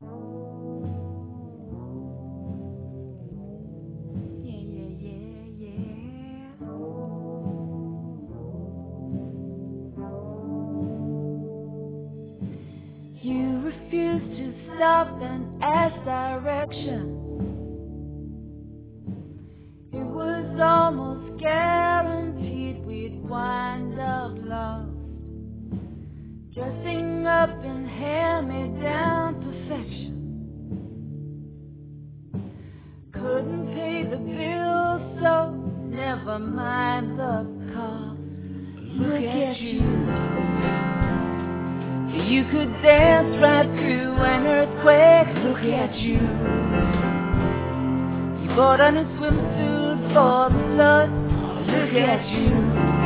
You refused to stop and ask direction. It was almost guaranteed we'd wind up lost, dressing up in hand-me-down perfection. Couldn't pay the bills, so never mind the cost. Look at you. You could dance right through an earthquake. Look at you. You bought a new swimsuit for the flood. Look at you.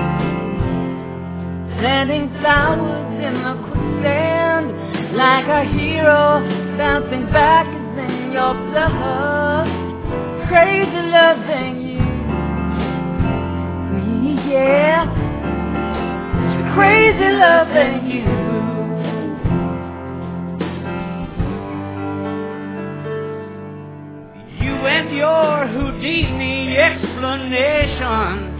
Planting flowers in the quicksand like a hero, bouncing back is in your blood. Crazy loving you. Yeah. Crazy loving you. And your Houdini explanation,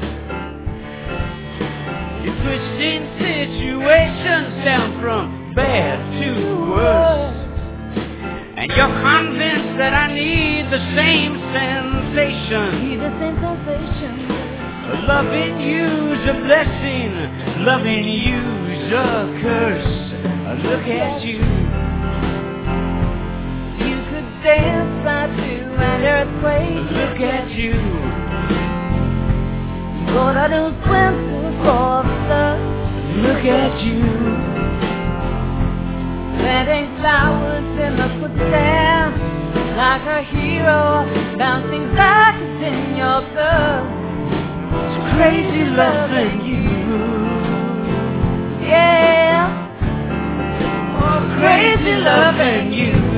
you're twisting situations down from bad to worse, and you're convinced that I need the same sensation. Need the same sensation. Loving you's a blessing, loving you's a curse. Look at you. You could dance right through an earthquake. Look at you. But I don't swim for the sun. Look at you. Planting flowers in the quicksand like a hero, bouncing back is in your blood. It's crazy loving you. Yeah. Oh, crazy loving you.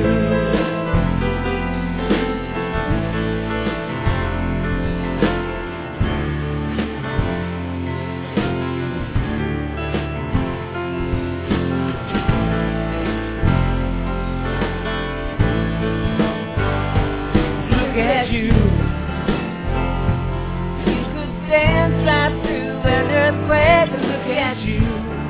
Dance right through an earthquake and look at you.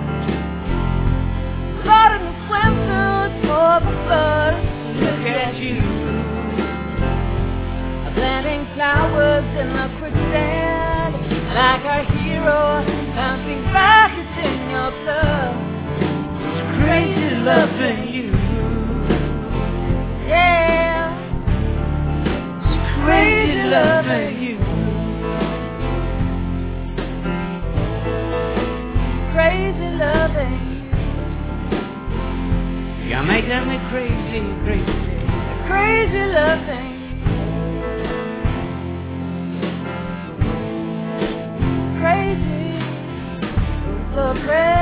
Caught in a swimsuit for the flood. Look at you. Planting flowers in the quicksand like a hero, bouncing back it's in your blood. It's crazy loving you. Yeah. It's crazy loving you. Crazy loving you. You're making me crazy, crazy. Crazy loving you. Crazy. So crazy.